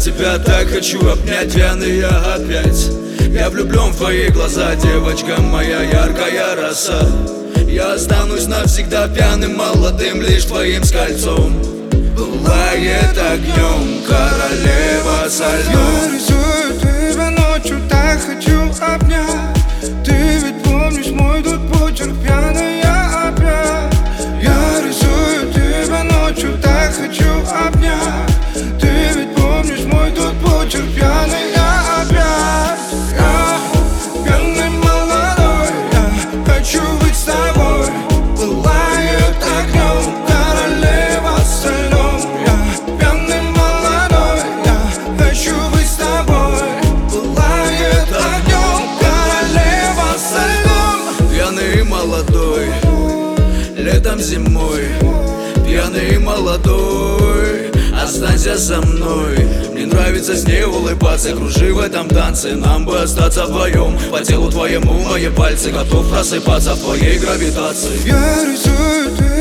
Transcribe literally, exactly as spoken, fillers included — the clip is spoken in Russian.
тебя так хочу обнять, пьяный я опять. Я влюблен в твои глаза, девочка моя яркая роса. Я останусь навсегда пьяным, молодым, лишь твоим скольцом. Пылает огнем королева со льдом. Я рисую тебя ночью, так хочу обнять. Ты ведь помнишь мой тут почерк, пьяный я опять. Я рисую тебя ночью, так хочу обнять. Ты ведь помнишь мой тут почерк, пьяный я опять. Я пьяный молодой, я хочу быть с тобой. Пылает огнем королева со льдом. Я пьяный молодой, я хочу быть с тобой. Пылает огнем королева со льдом. Пьяный молодой, летом зимой. Пьяный молодой, останься со мной. Мне нравится с ней улыбаться, кружи в этом танце. Нам бы остаться вдвоем. По телу твоему мои пальцы, готов просыпаться в твоей гравитации. Я рисую